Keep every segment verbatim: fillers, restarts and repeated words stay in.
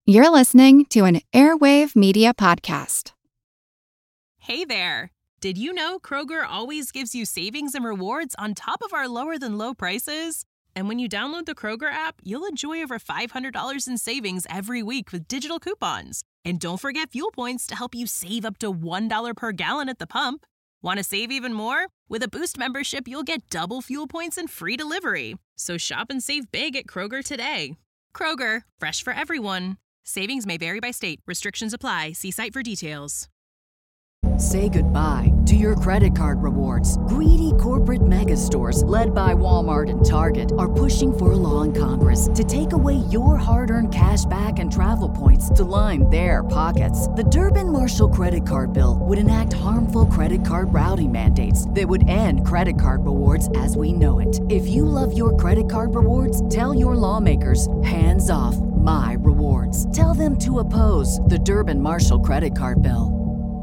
You're listening to an Airwave Media Podcast. Hey there! Did you know Kroger always gives you savings and rewards on top of our lower-than-low prices? And when you download the Kroger app, you'll enjoy over five hundred dollars in savings every week with digital coupons. And don't forget fuel points to help you save up to one dollar per gallon at the pump. Want to save even more? With a Boost membership, you'll get double fuel points and free delivery. So shop and save big at Kroger today. Kroger, fresh for everyone. Savings may vary by state. Restrictions apply. See site for details. Say goodbye to your credit card rewards. Greedy corporate mega stores, led by Walmart and Target, are pushing for a law in Congress to take away your hard-earned cash back and travel points to line their pockets. The Durbin-Marshall credit card bill would enact harmful credit card routing mandates that would end credit card rewards as we know it. If you love your credit card rewards, tell your lawmakers, hands off my rewards. Tell them to oppose the Durbin-Marshall credit card bill.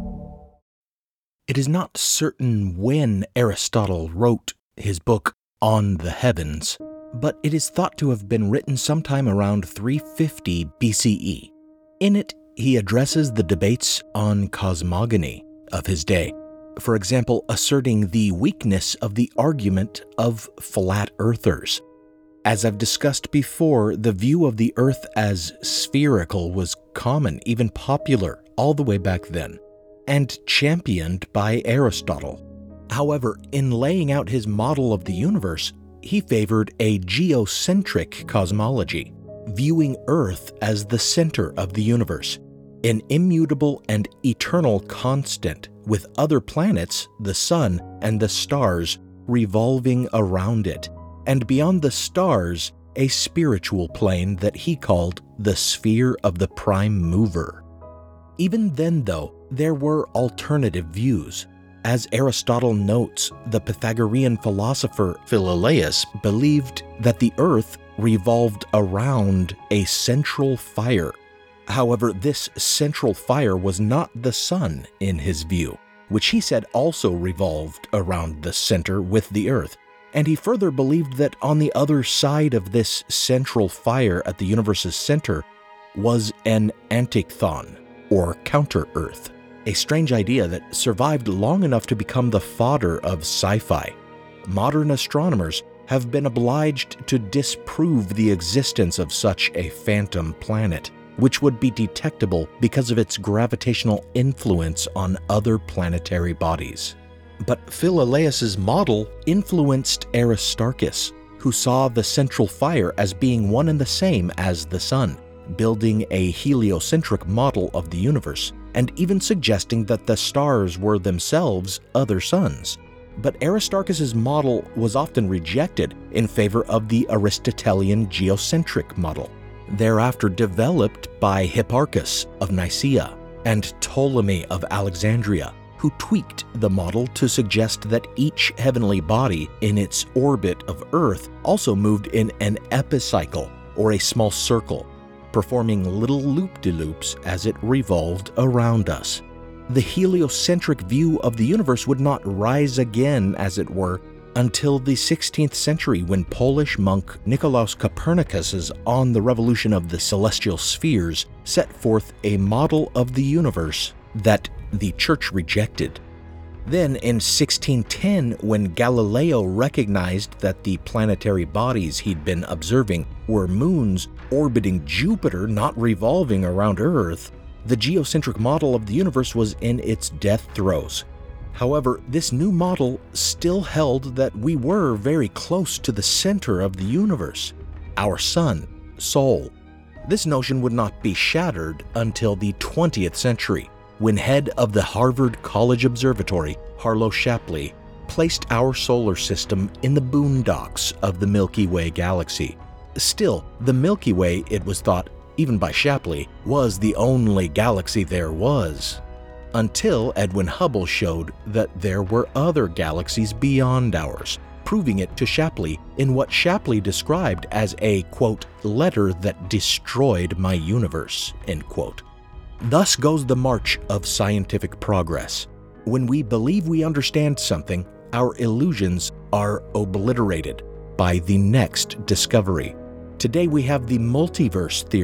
It is not certain when Aristotle wrote his book On the Heavens, but it is thought to have been written sometime around three fifty B C E. In it, he addresses the debates on cosmogony of his day, for example, asserting the weakness of the argument of flat earthers. As I've discussed before, the view of the Earth as spherical was common, even popular, all the way back then, and championed by Aristotle. However, in laying out his model of the universe, he favored a geocentric cosmology, viewing Earth as the center of the universe, an immutable and eternal constant, with other planets, the sun, and the stars revolving around it, and beyond the stars, a spiritual plane that he called the sphere of the prime mover. Even then, though, there were alternative views. As Aristotle notes, the Pythagorean philosopher Philolaus believed that the earth revolved around a central fire. However, this central fire was not the sun in his view, which he said also revolved around the center with the earth. And he further believed that on the other side of this central fire at the universe's center was an antichthon, or counter-Earth, a strange idea that survived long enough to become the fodder of sci-fi. Modern astronomers have been obliged to disprove the existence of such a phantom planet, which would be detectable because of its gravitational influence on other planetary bodies. But Philolaus's model influenced Aristarchus, who saw the central fire as being one and the same as the sun, building a heliocentric model of the universe, and even suggesting that the stars were themselves other suns. But Aristarchus's model was often rejected in favor of the Aristotelian geocentric model, thereafter developed by Hipparchus of Nicaea and Ptolemy of Alexandria, who tweaked the model to suggest that each heavenly body in its orbit of Earth also moved in an epicycle, or a small circle, performing little loop-de-loops as it revolved around us. The heliocentric view of the universe would not rise again, as it were, until the sixteenth century, when Polish monk Nicolaus Copernicus's On the Revolution of the Celestial Spheres set forth a model of the universe that the Church rejected. Then, in sixteen ten, when Galileo recognized that the planetary bodies he'd been observing were moons orbiting Jupiter, not revolving around Earth, the geocentric model of the universe was in its death throes. However, this new model still held that we were very close to the center of the universe, our sun, Sol. This notion would not be shattered until the twentieth century, when head of the Harvard College Observatory, Harlow Shapley, placed our solar system in the boondocks of the Milky Way galaxy. Still, the Milky Way, it was thought, even by Shapley, was the only galaxy there was, until Edwin Hubble showed that there were other galaxies beyond ours, proving it to Shapley in what Shapley described as a, quote, letter that destroyed my universe, end quote. Thus goes the march of scientific progress. When we believe we understand something, our illusions are obliterated by the next discovery. Today we have the multiverse theory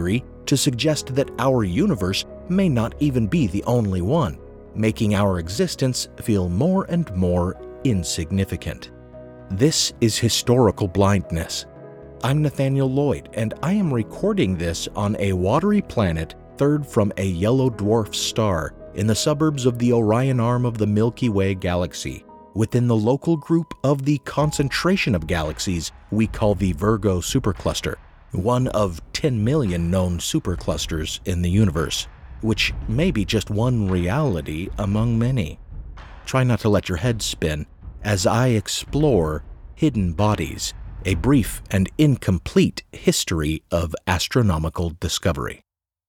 to suggest that our universe may not even be the only one, making our existence feel more and more insignificant. This is Historical Blindness. I'm Nathaniel Lloyd, and I am recording this on a watery planet third from a yellow dwarf star in the suburbs of the Orion arm of the Milky Way galaxy, within the local group of the concentration of galaxies we call the Virgo supercluster, one of ten million known superclusters in the universe, which may be just one reality among many. Try not to let your head spin as I explore Hidden Bodies, a brief and incomplete history of astronomical discovery.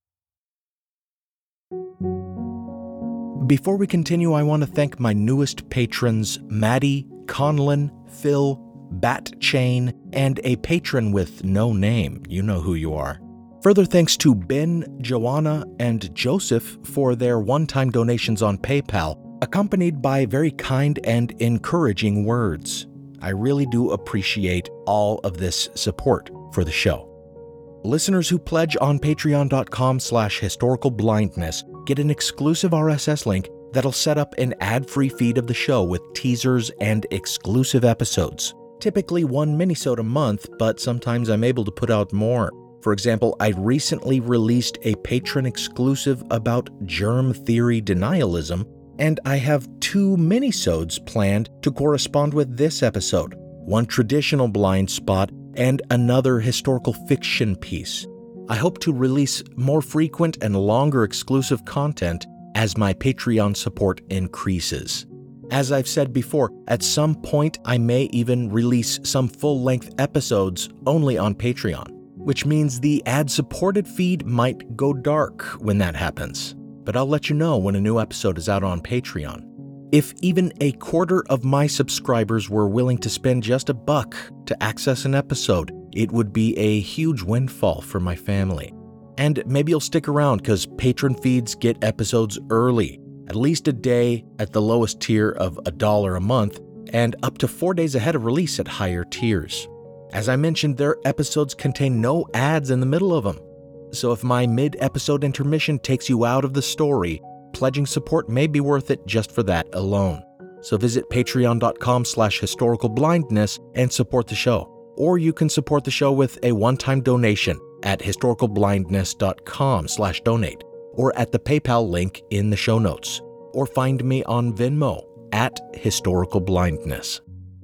Before we continue, I want to thank my newest patrons, Maddie, Conlon, Phil, Bat Chain, and a patron with no name. You know who you are. Further thanks to Ben, Joanna, and Joseph for their one-time donations on PayPal, accompanied by very kind and encouraging words. I really do appreciate all of this support for the show. Listeners who pledge on patreon.com slash historical blindness get an exclusive R S S link that'll set up an ad-free feed of the show with teasers and exclusive episodes. Typically one minisode a month, but sometimes I'm able to put out more. For example, I recently released a patron exclusive about germ theory denialism, and I have two minisodes planned to correspond with this episode, one traditional blind spot and another historical fiction piece. I hope to release more frequent and longer exclusive content as my Patreon support increases. As I've said before, at some point I may even release some full-length episodes only on Patreon, which means the ad-supported feed might go dark when that happens. But I'll let you know when a new episode is out on Patreon. If even a quarter of my subscribers were willing to spend just a buck to access an episode, it would be a huge windfall for my family. And maybe you'll stick around because patron feeds get episodes early, at least a day at the lowest tier of a dollar a month, and up to four days ahead of release at higher tiers. As I mentioned, their episodes contain no ads in the middle of them. So if my mid-episode intermission takes you out of the story, pledging support may be worth it just for that alone. So visit patreon.com slash historical blindness and support the show. Or you can support the show with a one-time donation at historicalblindness.com slash donate, or at the PayPal link in the show notes, or find me on Venmo at Historical Blindness.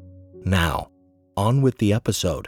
Now, on with the episode.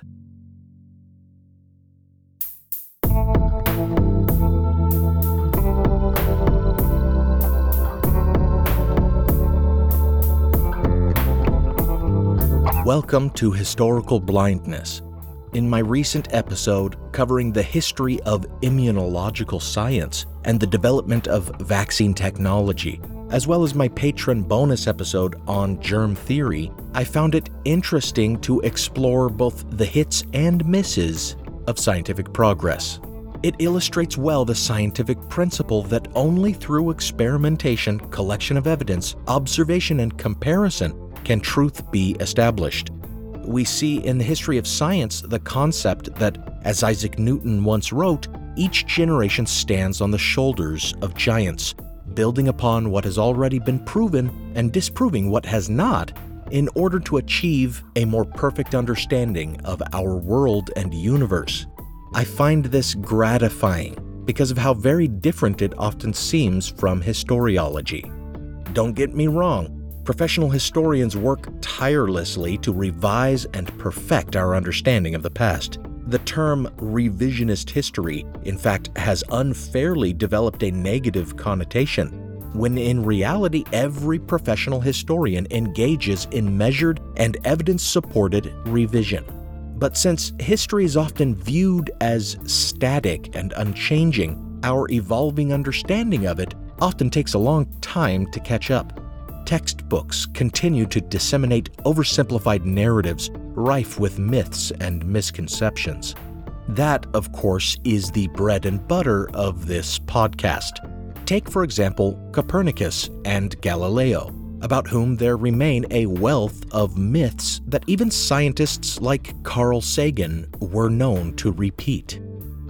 Welcome to Historical Blindness. In my recent episode covering the history of immunological science and the development of vaccine technology, as well as my patron bonus episode on germ theory, I found it interesting to explore both the hits and misses of scientific progress. It illustrates well the scientific principle that only through experimentation, collection of evidence, observation, and comparison can truth be established. We see in the history of science the concept that, as Isaac Newton once wrote, each generation stands on the shoulders of giants, building upon what has already been proven and disproving what has not, in order to achieve a more perfect understanding of our world and universe. I find this gratifying because of how very different it often seems from historiology. Don't get me wrong. Professional historians work tirelessly to revise and perfect our understanding of the past. The term revisionist history, in fact, has unfairly developed a negative connotation, when in reality every professional historian engages in measured and evidence-supported revision. But since history is often viewed as static and unchanging, our evolving understanding of it often takes a long time to catch up. Textbooks continue to disseminate oversimplified narratives rife with myths and misconceptions. That, of course, is the bread and butter of this podcast. Take, for example, Copernicus and Galileo, about whom there remain a wealth of myths that even scientists like Carl Sagan were known to repeat.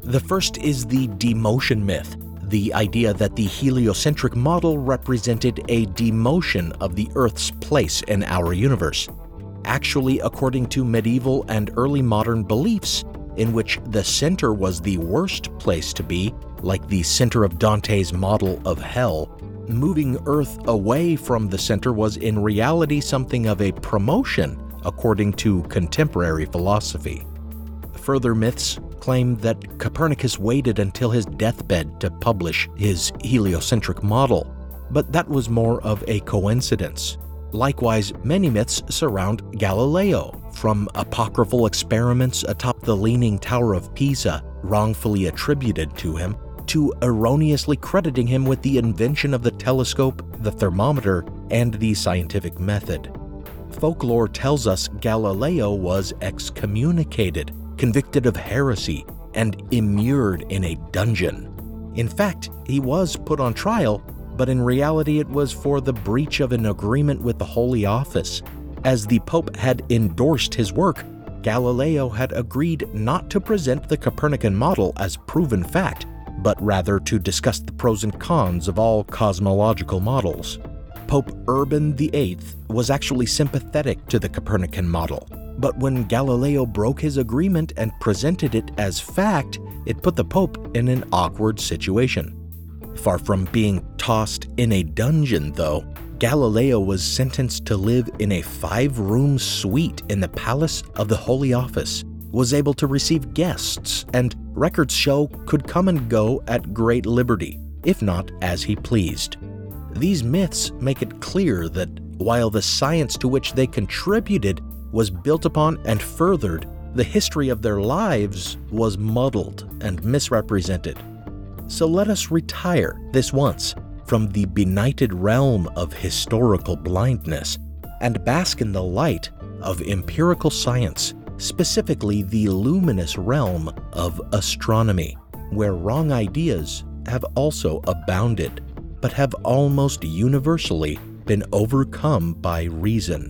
The first is the demotion myth, the idea that the heliocentric model represented a demotion of the Earth's place in our universe. Actually, according to medieval and early modern beliefs, in which the center was the worst place to be, like the center of Dante's model of hell, moving Earth away from the center was in reality something of a promotion, according to contemporary philosophy. Further myths claim that Copernicus waited until his deathbed to publish his heliocentric model, but that was more of a coincidence. Likewise, many myths surround Galileo, from apocryphal experiments atop the Leaning Tower of Pisa, wrongfully attributed to him, to erroneously crediting him with the invention of the telescope, the thermometer, and the scientific method. Folklore tells us Galileo was excommunicated, convicted of heresy, and immured in a dungeon. In fact, he was put on trial, but in reality it was for the breach of an agreement with the Holy Office. As the Pope had endorsed his work, Galileo had agreed not to present the Copernican model as proven fact, but rather to discuss the pros and cons of all cosmological models. Pope Urban the Eighth was actually sympathetic to the Copernican model, but when Galileo broke his agreement and presented it as fact, it put the Pope in an awkward situation. Far from being tossed in a dungeon, though, Galileo was sentenced to live in a five-room suite in the Palace of the Holy Office, was able to receive guests, and records show could come and go at great liberty, if not as he pleased. These myths make it clear that while the science to which they contributed was built upon and furthered, the history of their lives was muddled and misrepresented. So let us retire this once from the benighted realm of historical blindness and bask in the light of empirical science, specifically the luminous realm of astronomy, where wrong ideas have also abounded, but have almost universally been overcome by reason.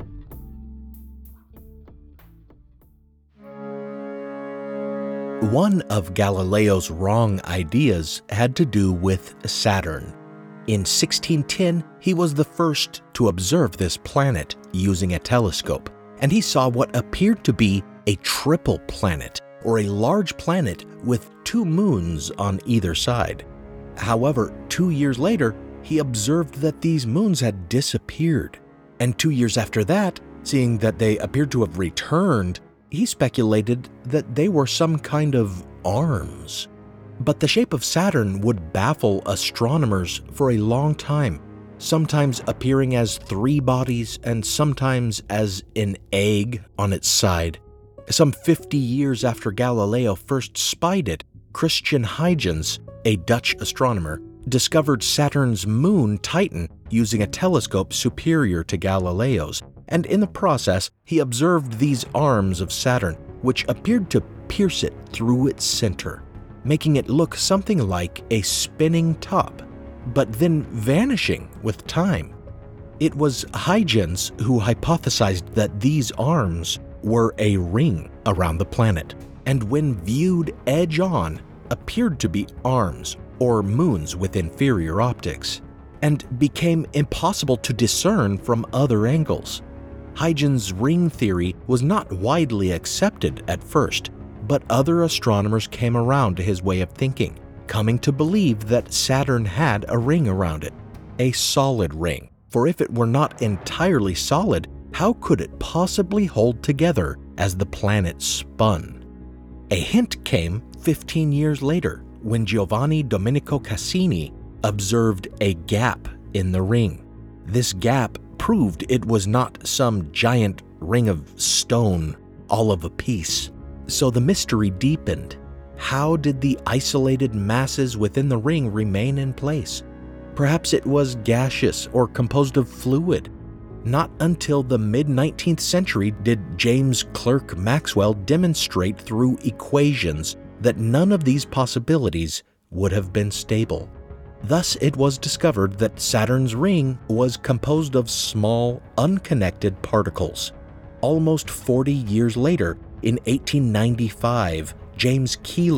One of Galileo's wrong ideas had to do with Saturn. In sixteen ten, he was the first to observe this planet using a telescope, and he saw what appeared to be a triple planet, or a large planet with two moons on either side. However, two years later, he observed that these moons had disappeared, and two years after that, seeing that they appeared to have returned, he speculated that they were some kind of arms. But the shape of Saturn would baffle astronomers for a long time, sometimes appearing as three bodies and sometimes as an egg on its side. Some fifty years after Galileo first spied it, Christian Huygens, a Dutch astronomer, discovered Saturn's moon Titan using a telescope superior to Galileo's, and in the process, he observed these arms of Saturn, which appeared to pierce it through its center, making it look something like a spinning top, but then vanishing with time. It was Huygens who hypothesized that these arms were a ring around the planet, and when viewed edge-on, appeared to be arms or moons with inferior optics, and became impossible to discern from other angles. Huygens' ring theory was not widely accepted at first, but other astronomers came around to his way of thinking, coming to believe that Saturn had a ring around it, a solid ring, for if it were not entirely solid, how could it possibly hold together as the planet spun? A hint came fifteen years later when Giovanni Domenico Cassini observed a gap in the ring. This gap proved it was not some giant ring of stone, all of a piece. So the mystery deepened. How did the isolated masses within the ring remain in place? Perhaps it was gaseous or composed of fluid. Not until the mid-nineteenth century did James Clerk Maxwell demonstrate through equations that none of these possibilities would have been stable. Thus, it was discovered that Saturn's ring was composed of small, unconnected particles. Almost forty years later, in eighteen ninety-five, James Keeler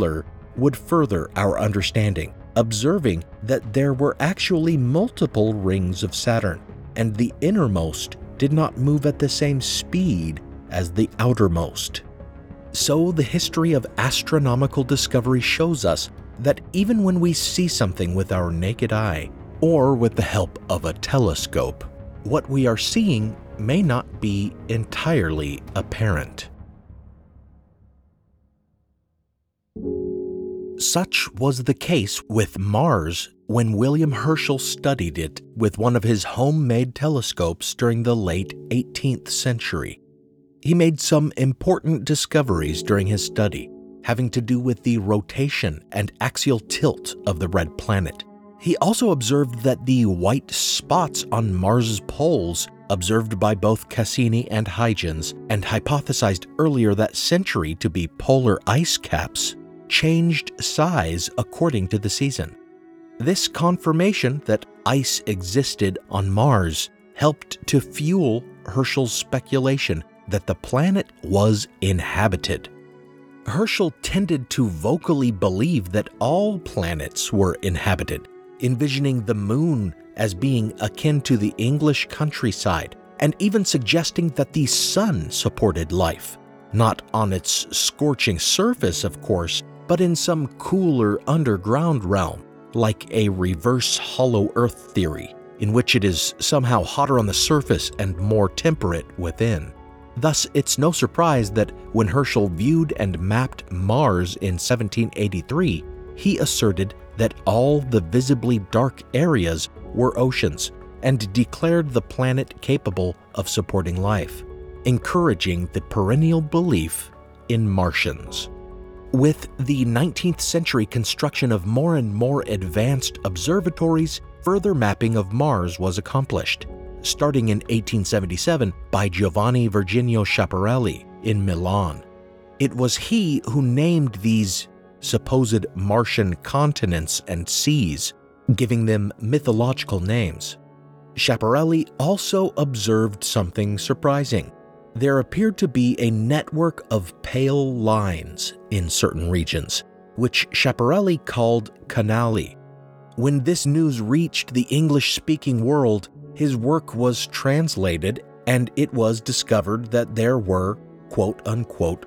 would further our understanding, observing that there were actually multiple rings of Saturn, and the innermost did not move at the same speed as the outermost. So the history of astronomical discovery shows us that even when we see something with our naked eye, or with the help of a telescope, what we are seeing may not be entirely apparent. Such was the case with Mars when William Herschel studied it with one of his homemade telescopes during the late eighteenth century. He made some important discoveries during his study, having to do with the rotation and axial tilt of the red planet. He also observed that the white spots on Mars's poles, observed by both Cassini and Huygens, and hypothesized earlier that century to be polar ice caps, changed size according to the season. This confirmation that ice existed on Mars helped to fuel Herschel's speculation that the planet was inhabited. Herschel tended to vocally believe that all planets were inhabited, envisioning the moon as being akin to the English countryside, and even suggesting that the sun supported life, not on its scorching surface, of course, but in some cooler underground realm, like a reverse hollow earth theory, in which it is somehow hotter on the surface and more temperate within. Thus, it's no surprise that when Herschel viewed and mapped Mars in seventeen eighty-three, he asserted that all the visibly dark areas were oceans and declared the planet capable of supporting life, encouraging the perennial belief in Martians. With the nineteenth century construction of more and more advanced observatories, further mapping of Mars was accomplished, starting in eighteen seventy-seven by Giovanni Virginio Schiaparelli in Milan. It was he who named these supposed Martian continents and seas, giving them mythological names. Schiaparelli also observed something surprising. There appeared to be a network of pale lines in certain regions, which Schiaparelli called canali. When this news reached the English-speaking world, his work was translated, and it was discovered that there were quote-unquote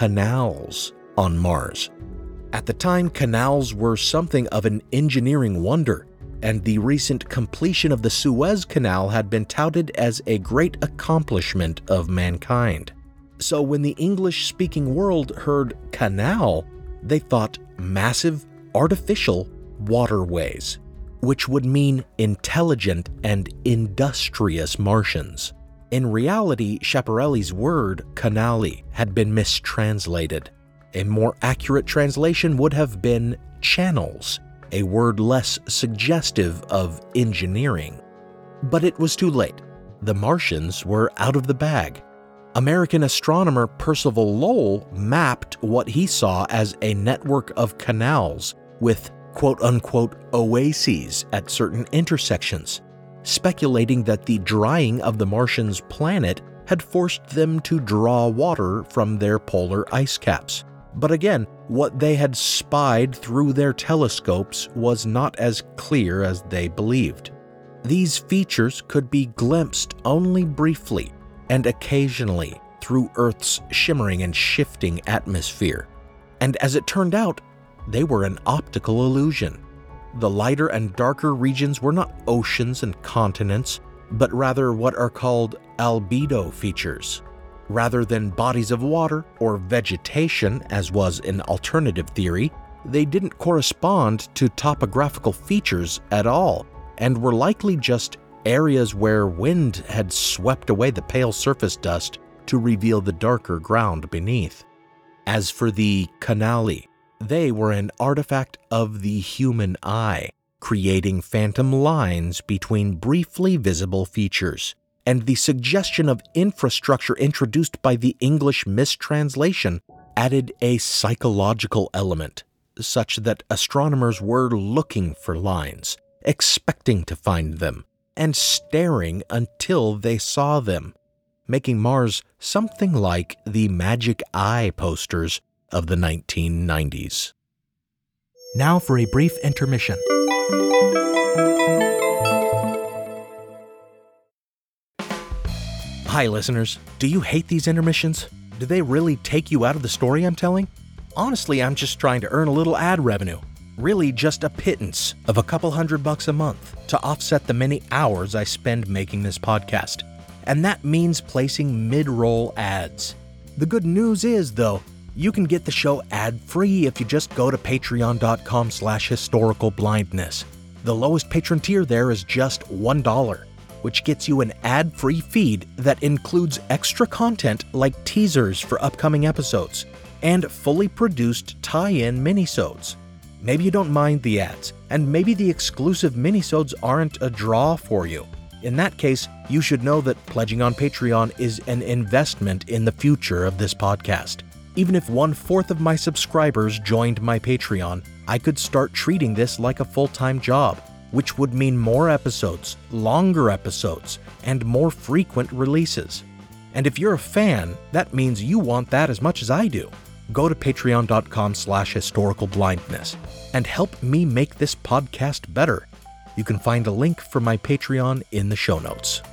canals on Mars. At the time, canals were something of an engineering wonder, and the recent completion of the Suez Canal had been touted as a great accomplishment of mankind. So when the English-speaking world heard canal, they thought massive, artificial waterways, which would mean intelligent and industrious Martians. In reality, Schiaparelli's word, canali, had been mistranslated. A more accurate translation would have been channels, a word less suggestive of engineering. But it was too late. The Martians were out of the bag. American astronomer Percival Lowell mapped what he saw as a network of canals with quote-unquote oases at certain intersections, speculating that the drying of the Martians' planet had forced them to draw water from their polar ice caps. But again, what they had spied through their telescopes was not as clear as they believed. These features could be glimpsed only briefly and occasionally through Earth's shimmering and shifting atmosphere. And as it turned out, they were an optical illusion. The lighter and darker regions were not oceans and continents, but rather what are called albedo features. Rather than bodies of water or vegetation, as was an alternative theory, they didn't correspond to topographical features at all, and were likely just areas where wind had swept away the pale surface dust to reveal the darker ground beneath. As for the canali, they were an artifact of the human eye, creating phantom lines between briefly visible features, and the suggestion of infrastructure introduced by the English mistranslation added a psychological element, such that astronomers were looking for lines, expecting to find them, and staring until they saw them, making Mars something like the Magic Eye posters of the nineteen nineties. Now for a brief intermission. Hi, listeners. Do you hate these intermissions? Do they really take you out of the story I'm telling? Honestly, I'm just trying to earn a little ad revenue. Really just a pittance of a couple hundred bucks a month to offset the many hours I spend making this podcast. And that means placing mid-roll ads. The good news is, though, you can get the show ad-free if you just go to patreon.com slash historical blindness. The lowest patron tier there is just one dollar, which gets you an ad-free feed that includes extra content like teasers for upcoming episodes and fully produced tie-in minisodes. Maybe you don't mind the ads, and maybe the exclusive minisodes aren't a draw for you. In that case, you should know that pledging on Patreon is an investment in the future of this podcast. Even if one-fourth of my subscribers joined my Patreon, I could start treating this like a full-time job, which would mean more episodes, longer episodes, and more frequent releases. And if you're a fan, that means you want that as much as I do. Go to patreon.com slash historical blindness and help me make this podcast better. You can find a link for my Patreon in the show notes.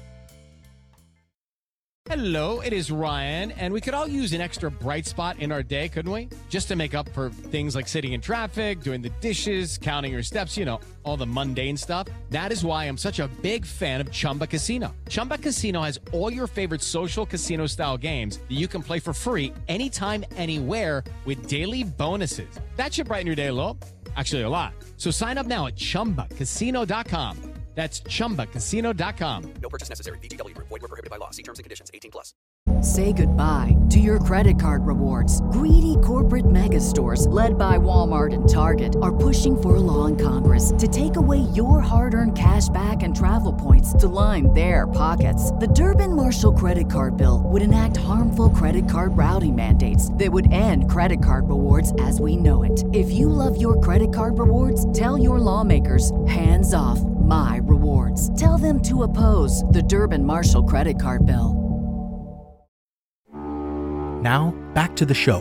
Hello, it is Ryan, and we could all use an extra bright spot in our day, couldn't we? Just to make up for things like sitting in traffic, doing the dishes, counting your steps, you know, all the mundane stuff. That is why I'm such a big fan of Chumba Casino. Chumba Casino has all your favorite social casino-style games that you can play for free anytime, anywhere with daily bonuses. That should brighten your day a little. Actually, a lot. So sign up now at chumba casino dot com. That's chumba casino dot com. No purchase necessary. V G W Group. Void where prohibited by law. See terms and conditions. eighteen plus. Say goodbye to your credit card rewards. Greedy corporate mega stores, led by Walmart and Target, are pushing for a law in Congress to take away your hard-earned cash back and travel points to line their pockets. The Durbin-Marshall credit card bill would enact harmful credit card routing mandates that would end credit card rewards as we know it. If you love your credit card rewards, tell your lawmakers, hands off my rewards. Tell them to oppose the Durbin-Marshall credit card bill. Now, back to the show.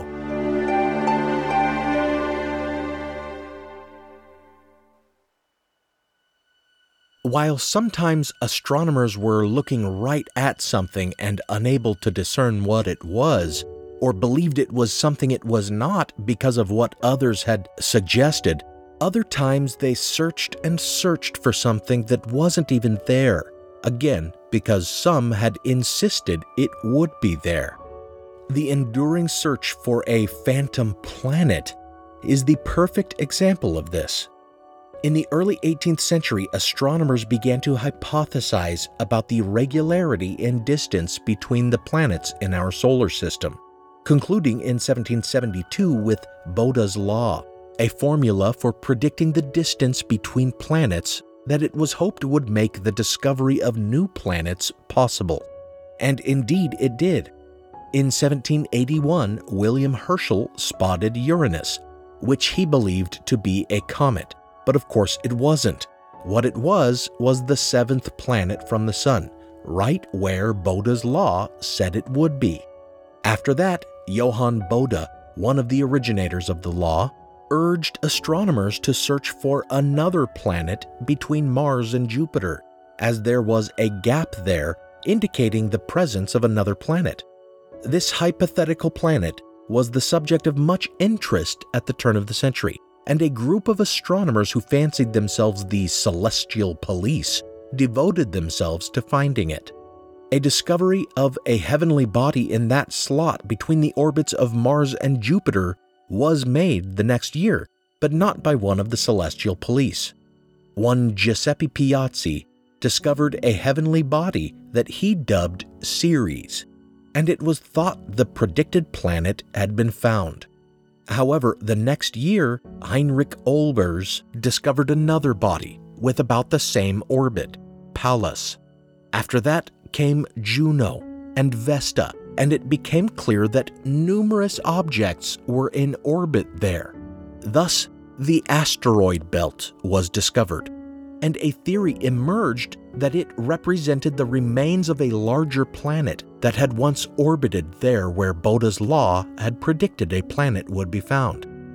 While sometimes astronomers were looking right at something and unable to discern what it was, or believed it was something it was not because of what others had suggested, other times they searched and searched for something that wasn't even there, again because some had insisted it would be there. The enduring search for a phantom planet is the perfect example of this. In the early eighteenth century, astronomers began to hypothesize about the regularity in distance between the planets in our solar system, concluding in seventeen seventy-two with Bode's Law, a formula for predicting the distance between planets that it was hoped would make the discovery of new planets possible. And indeed it did. In seventeen eighty-one, William Herschel spotted Uranus, which he believed to be a comet. But of course it wasn't. What it was was the seventh planet from the Sun, right where Bode's Law said it would be. After that, Johann Bode, one of the originators of the law, urged astronomers to search for another planet between Mars and Jupiter, as there was a gap there indicating the presence of another planet. This hypothetical planet was the subject of much interest at the turn of the century, and a group of astronomers who fancied themselves the celestial police devoted themselves to finding it. A discovery of a heavenly body in that slot between the orbits of Mars and Jupiter was made the next year, but not by one of the celestial police. One Giuseppe Piazzi discovered a heavenly body that he dubbed Ceres, and it was thought the predicted planet had been found. However, the next year, Heinrich Olbers discovered another body with about the same orbit, Pallas. After that came Juno and Vesta, and it became clear that numerous objects were in orbit there. Thus, the asteroid belt was discovered, and a theory emerged that it represented the remains of a larger planet that had once orbited there where Bode's Law had predicted a planet would be found.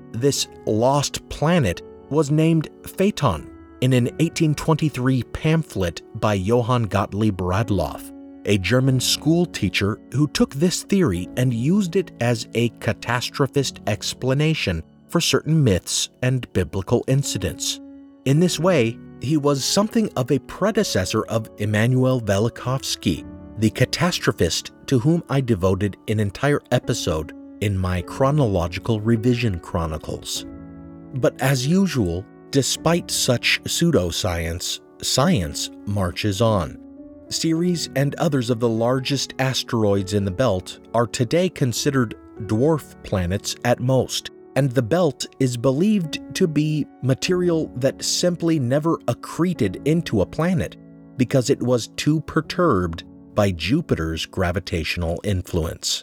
This lost planet was named Phaeton in an eighteen twenty-three pamphlet by Johann Gottlieb Radloff, a German school teacher who took this theory and used it as a catastrophist explanation for certain myths and biblical incidents. In this way, he was something of a predecessor of Immanuel Velikovsky, the catastrophist to whom I devoted an entire episode in my chronological revision chronicles. But as usual, despite such pseudoscience, science marches on. Ceres and others of the largest asteroids in the belt are today considered dwarf planets at most, and the belt is believed to be material that simply never accreted into a planet because it was too perturbed by Jupiter's gravitational influence.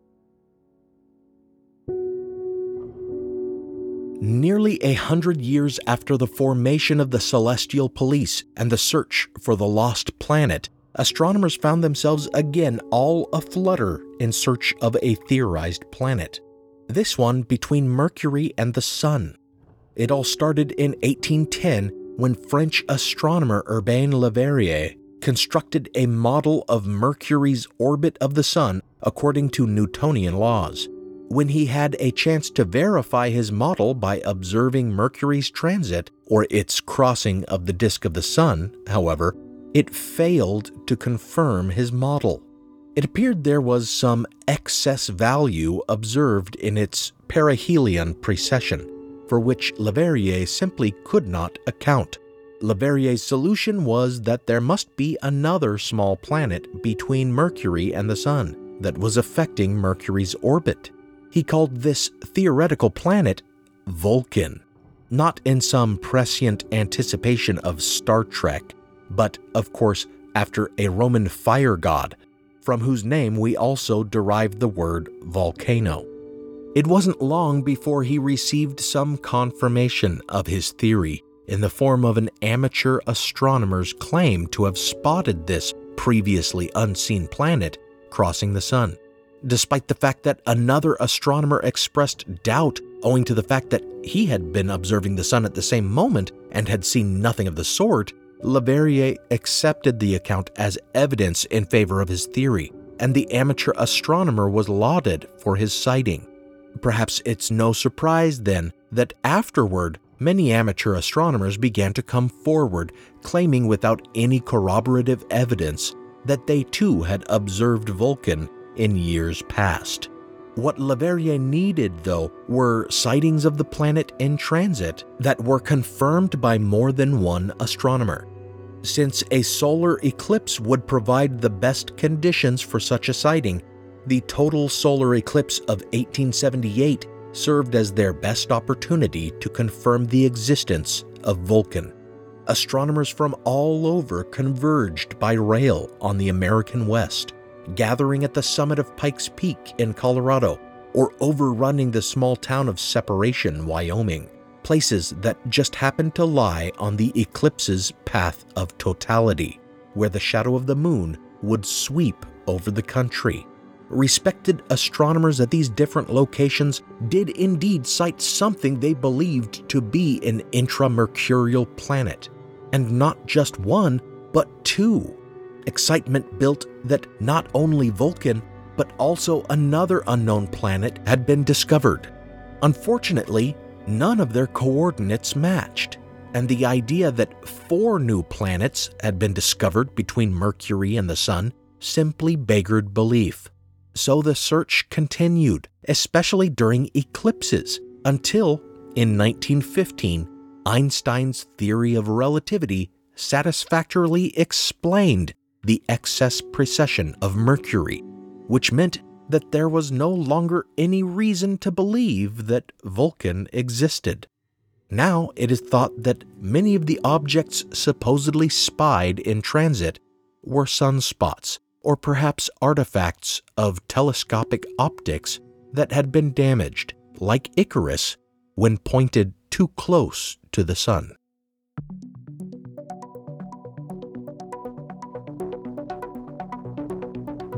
Nearly a hundred years after the formation of the Celestial Police and the search for the lost planet, astronomers found themselves again all aflutter in search of a theorized planet. This one between Mercury and the Sun. It all started in eighteen ten when French astronomer Urbain Le Verrier constructed a model of Mercury's orbit of the Sun according to Newtonian laws. When he had a chance to verify his model by observing Mercury's transit, or its crossing of the disk of the Sun, however, it failed to confirm his model. It appeared there was some excess value observed in its perihelion precession, for which Le Verrier simply could not account. Le Verrier's solution was that there must be another small planet between Mercury and the Sun that was affecting Mercury's orbit. He called this theoretical planet Vulcan, not in some prescient anticipation of Star Trek, but, of course, after a Roman fire god, from whose name we also derived the word volcano. It wasn't long before he received some confirmation of his theory in the form of an amateur astronomer's claim to have spotted this previously unseen planet crossing the Sun. Despite the fact that another astronomer expressed doubt owing to the fact that he had been observing the Sun at the same moment and had seen nothing of the sort, Le Verrier accepted the account as evidence in favor of his theory, and the amateur astronomer was lauded for his sighting. Perhaps it's no surprise, then, that afterward, many amateur astronomers began to come forward, claiming without any corroborative evidence that they too had observed Vulcan in years past. What Le Verrier needed, though, were sightings of the planet in transit that were confirmed by more than one astronomer. Since a solar eclipse would provide the best conditions for such a sighting, the total solar eclipse of eighteen seventy-eight served as their best opportunity to confirm the existence of Vulcan. Astronomers from all over converged by rail on the American West, gathering at the summit of Pikes Peak in Colorado, or overrunning the small town of Separation, Wyoming, places that just happened to lie on the eclipse's path of totality, where the shadow of the moon would sweep over the country. Respected astronomers at these different locations did indeed sight something they believed to be an intramercurial planet, and not just one, but two. Excitement built that not only Vulcan, but also another unknown planet had been discovered. Unfortunately, none of their coordinates matched, and the idea that four new planets had been discovered between Mercury and the Sun simply beggared belief. So the search continued, especially during eclipses, until, in nineteen fifteen, Einstein's theory of relativity satisfactorily explained the excess precession of Mercury, which meant that there was no longer any reason to believe that Vulcan existed. Now it is thought that many of the objects supposedly spied in transit were sunspots, or perhaps artifacts of telescopic optics that had been damaged, like Icarus, when pointed too close to the Sun.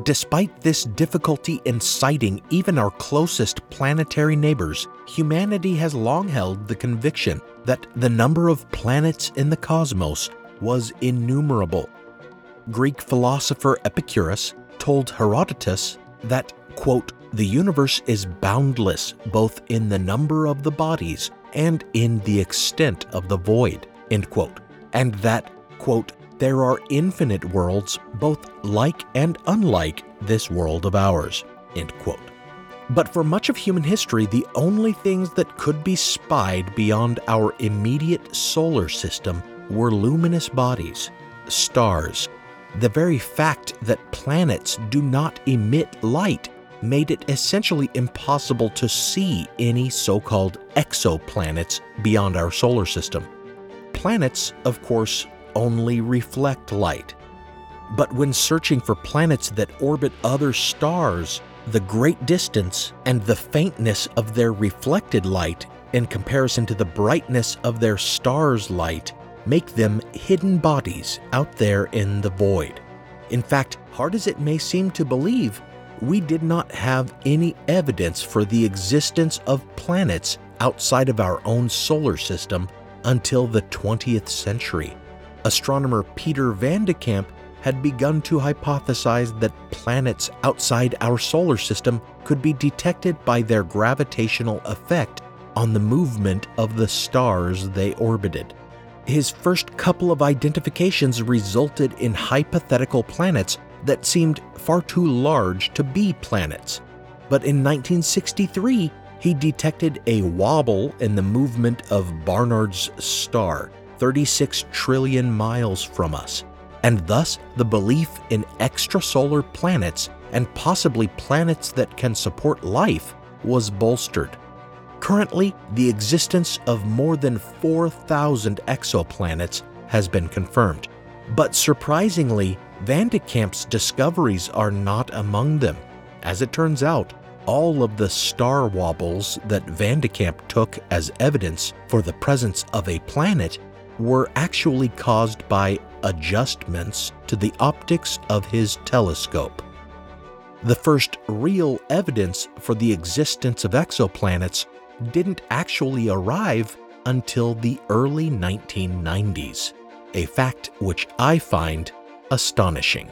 Despite this difficulty in sighting even our closest planetary neighbors, humanity has long held the conviction that the number of planets in the cosmos was innumerable. Greek philosopher Epicurus told Herodotus that, quote, "the universe is boundless both in the number of the bodies and in the extent of the void," end quote, and that, quote, "there are infinite worlds both like and unlike this world of ours," end quote. But for much of human history, the only things that could be spied beyond our immediate solar system were luminous bodies, stars. The very fact that planets do not emit light made it essentially impossible to see any so-called exoplanets beyond our solar system. Planets, of course, only reflect light. But when searching for planets that orbit other stars, the great distance and the faintness of their reflected light in comparison to the brightness of their star's light make them hidden bodies out there in the void. In fact, hard as it may seem to believe, we did not have any evidence for the existence of planets outside of our own solar system until the twentieth century. Astronomer Peter Van de Kamp had begun to hypothesize that planets outside our solar system could be detected by their gravitational effect on the movement of the stars they orbited. His first couple of identifications resulted in hypothetical planets that seemed far too large to be planets. But in nineteen sixty-three, he detected a wobble in the movement of Barnard's star, thirty-six trillion miles from us, and thus the belief in extrasolar planets and possibly planets that can support life was bolstered. Currently, the existence of more than four thousand exoplanets has been confirmed. But surprisingly, Van de Kamp's discoveries are not among them. As it turns out, all of the star wobbles that Van de Kamp took as evidence for the presence of a planet were actually caused by adjustments to the optics of his telescope. The first real evidence for the existence of exoplanets didn't actually arrive until the early nineteen nineties, a fact which I find astonishing.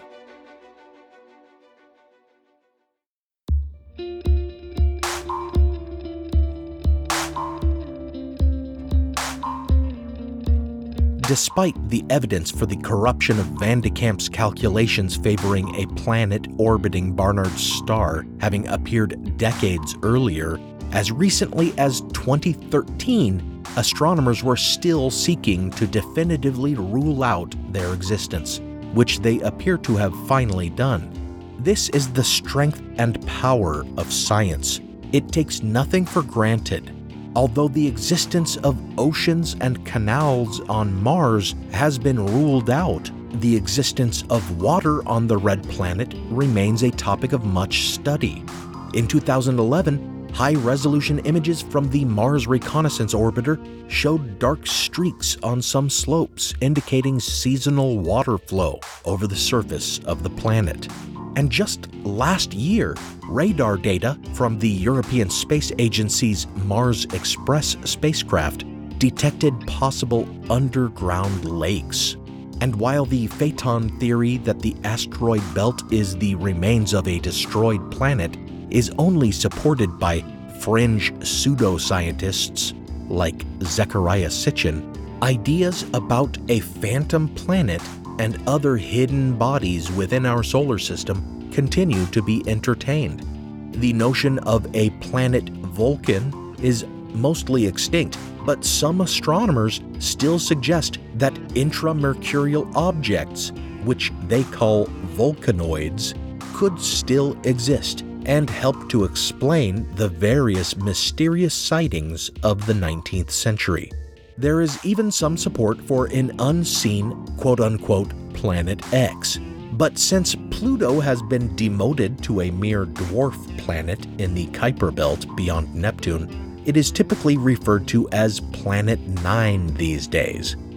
Despite the evidence for the corruption of Van de Kamp's calculations favoring a planet orbiting Barnard's star having appeared decades earlier, as recently as twenty thirteen, astronomers were still seeking to definitively rule out their existence, which they appear to have finally done. This is the strength and power of science. It takes nothing for granted. Although the existence of oceans and canals on Mars has been ruled out, the existence of water on the red planet remains a topic of much study. In two thousand eleven, high-resolution images from the Mars Reconnaissance Orbiter showed dark streaks on some slopes indicating seasonal water flow over the surface of the planet. And just last year, radar data from the European Space Agency's Mars Express spacecraft detected possible underground lakes. And while the Phaeton theory that the asteroid belt is the remains of a destroyed planet is only supported by fringe pseudoscientists like Zecharia Sitchin, ideas about a phantom planet and other hidden bodies within our solar system continue to be entertained. The notion of a planet Vulcan is mostly extinct, but some astronomers still suggest that intramercurial objects, which they call volcanoids, could still exist and help to explain the various mysterious sightings of the nineteenth century. There is even some support for an unseen quote-unquote Planet X. But since Pluto has been demoted to a mere dwarf planet in the Kuiper Belt beyond Neptune, it is typically referred to as Planet Nine these days.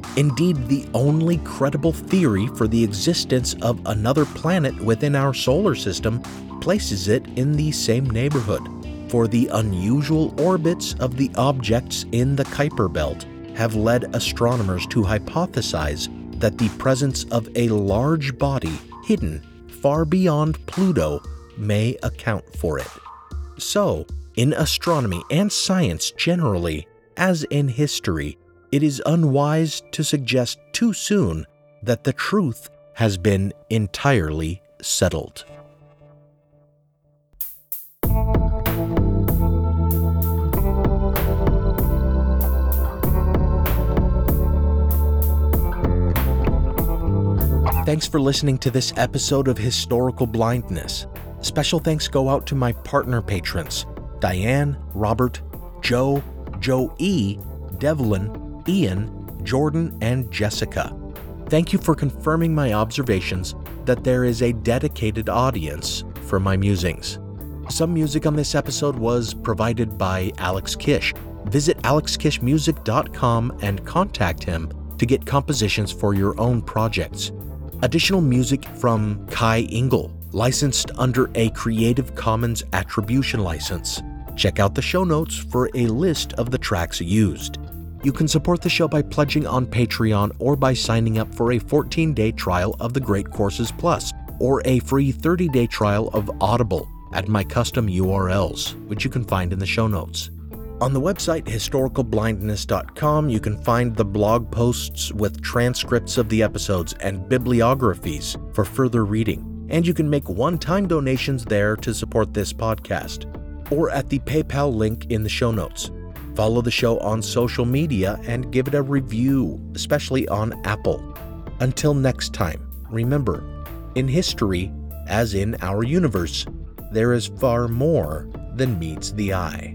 Indeed, the only credible theory for the existence of another planet within our solar system places it in the same neighborhood, for the unusual orbits of the objects in the Kuiper Belt have led astronomers to hypothesize that the presence of a large body hidden far beyond Pluto may account for it. So, in astronomy and science generally, as in history, it is unwise to suggest too soon that the truth has been entirely settled. Thanks for listening to this episode of Historical Blindness. Special thanks go out to my partner patrons, Diane, Robert, Joe, Joe E., Devlin, Ian, Jordan, and Jessica. Thank you for confirming my observations that there is a dedicated audience for my musings. Some music on this episode was provided by Alex Kish. Visit alex kish music dot com and contact him to get compositions for your own projects. Additional music from Kai Engel, licensed under a Creative Commons Attribution license. Check out the show notes for a list of the tracks used. You can support the show by pledging on Patreon or by signing up for a fourteen-day trial of the Great Courses Plus or a free thirty-day trial of Audible at my custom U R Ls, which you can find in the show notes. On the website historical blindness dot com, you can find the blog posts with transcripts of the episodes and bibliographies for further reading, and you can make one-time donations there to support this podcast, or at the PayPal link in the show notes. Follow the show on social media and give it a review, especially on Apple. Until next time, remember, in history, as in our universe, there is far more than meets the eye.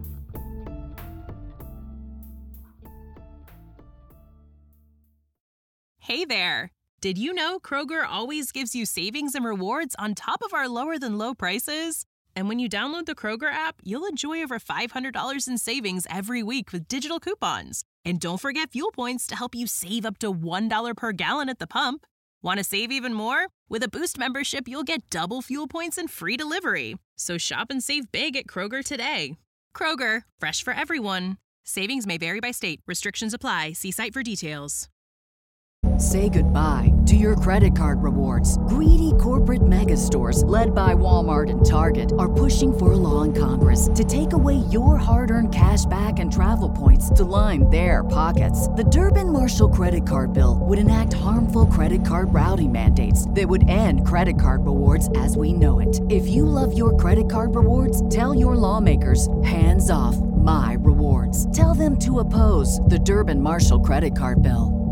Hey there! Did you know Kroger always gives you savings and rewards on top of our lower-than-low prices? And when you download the Kroger app, you'll enjoy over five hundred dollars in savings every week with digital coupons. And don't forget fuel points to help you save up to one dollar per gallon at the pump. Want to save even more? With a Boost membership, you'll get double fuel points and free delivery. So shop and save big at Kroger today. Kroger, fresh for everyone. Savings may vary by state. Restrictions apply. See site for details. Say goodbye to your credit card rewards. Greedy corporate mega stores, led by Walmart and Target, are pushing for a law in Congress to take away your hard-earned cash back and travel points to line their pockets. The Durbin-Marshall credit card bill would enact harmful credit card routing mandates that would end credit card rewards as we know it. If you love your credit card rewards, tell your lawmakers, hands off my rewards. Tell them to oppose the Durbin-Marshall credit card bill.